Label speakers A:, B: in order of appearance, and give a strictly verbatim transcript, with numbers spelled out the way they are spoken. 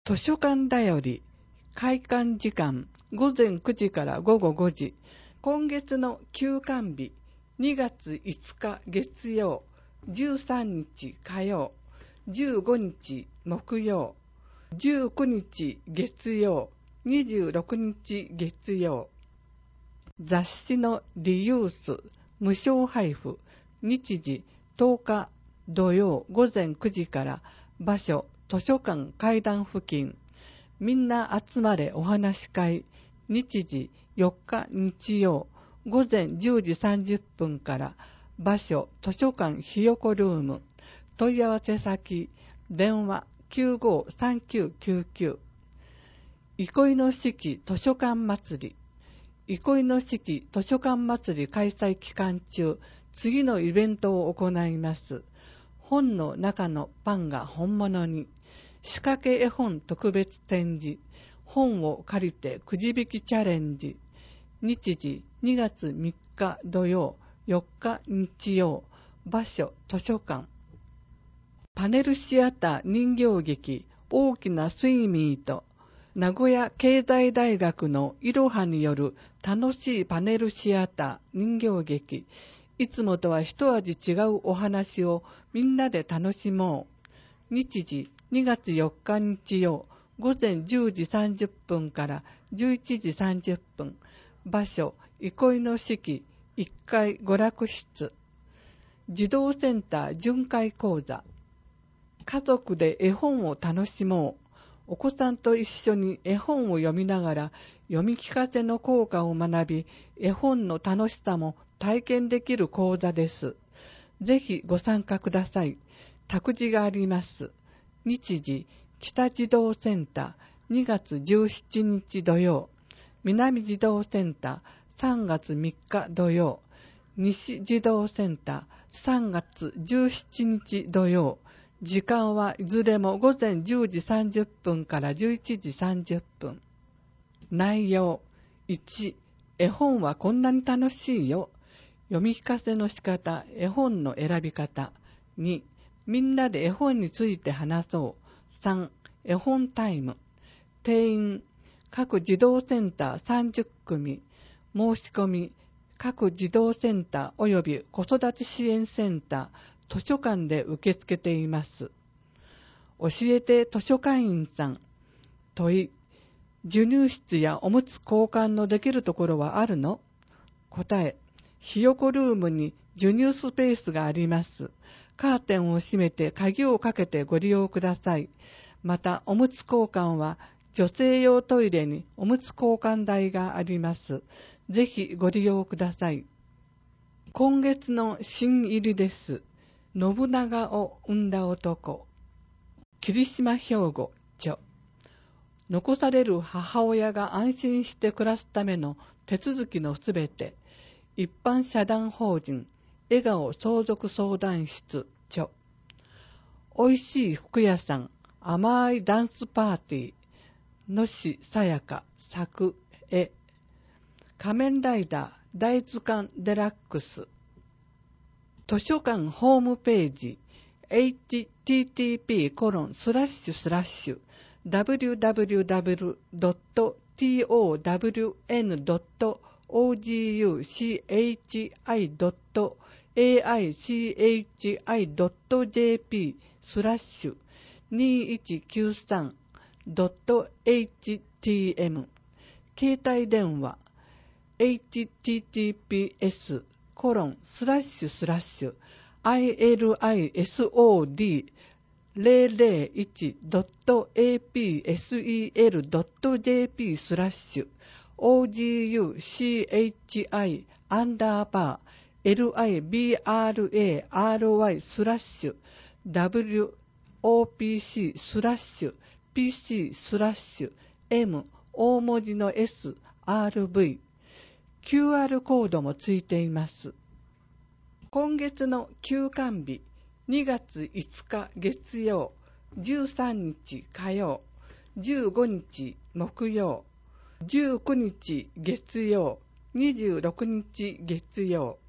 A: 図書館だより開館時間ごぜんくじからごごごじ。今月の休館日にがついつか月曜、じゅうさんにち火曜、じゅうごにち木曜、じゅうくにち月曜、にじゅうろくにち月曜。雑誌のリユース無償配布、日時とおか土曜ごぜんくじから、場所図書館階段付近。みんな集まれお話し会、日時よっか日曜ごぜんじゅうじさんじゅっぷんから、場所図書館ひよこルーム。問い合わせ先電話 きゅうごさんきゅうきゅうきゅう。憩いの四季図書館祭り。憩いの四季図書館祭り開催期間中、次のイベントを行います。本の中のパンが本物に。仕掛け絵本特別展示。本を借りてくじ引きチャレンジ。日時にがつみっか土曜、よっか日曜。場所図書館。パネルシアター人形劇大きなスイミーと、名古屋経済大学のいろはによる楽しいパネルシアター人形劇。いつもとは一味違うお話をみんなで楽しもう。日時にがつよっか日曜、ごぜんじゅうじさんじゅっぷんからじゅういちじさんじゅっぷん。場所憩いの四季いっかい娯楽室。児童センター巡回講座。家族で絵本を楽しもう。お子さんと一緒に絵本を読みながら読み聞かせの効果を学び、絵本の楽しさも体験できる講座です。ぜひご参加ください。託児があります。日時北児童センターにがつじゅうしちにち土曜、南児童センターさんがつみっか土曜、西児童センターさんがつじゅうしちにち土曜。時間はいずれもごぜんじゅうじさんじゅっぷんからじゅういちじさんじゅっぷん。内容いち、絵本はこんなに楽しいよ。読み聞かせの仕方、絵本の選び方。に、みんなで絵本について話そう。さん、絵本タイム。定員各児童センターさんじゅっくみ。申し込み各児童センター及び子育て支援センター、図書館で受け付けています。教えて図書館員さん。問い、授乳室やおむつ交換のできるところはあるの？答え、ひよこルームに授乳スペースがあります。カーテンを閉めて鍵をかけてご利用ください。また、おむつ交換は女性用トイレにおむつ交換台があります。ぜひご利用ください。今月の新入りです。信長を生んだ男。霧島兵庫著。残される母親が安心して暮らすための手続きのすべて。一般社団法人笑顔相続相談室著。おいしい服屋さん甘いダンスパーティー。野志さやか作絵。仮面ライダー大図鑑デラックス。図書館ホームページ エイチティーティーピーコロンスラッシュスラッシュダブリューダブリューダブリュードットトワンドットオージーユーシーエイチアイドットエーアイシーエイチアイドットジェーピースラッシュにいちきゅうさんドットエイチティーエム 携帯電話 エイチティーティーピーエスコロンスラッシュスラッシュ アイエルアイエスオーディーゼロゼロいちドットエーピーエスイーエルドットジェーピースラッシュ オージーユーシーエイチアイ アンダーバー エルアイビーアールエーアールワイ スラッシュ ダブリューオーピーシー スラッシュ ピーシー スラッシュ M 大文字の S アールブイ キューアール コードもついています。今月の休館日にがついつか月曜、じゅうさんにち火曜、じゅうごにち木曜、じゅうくにち月曜、にじゅうろくにち月曜。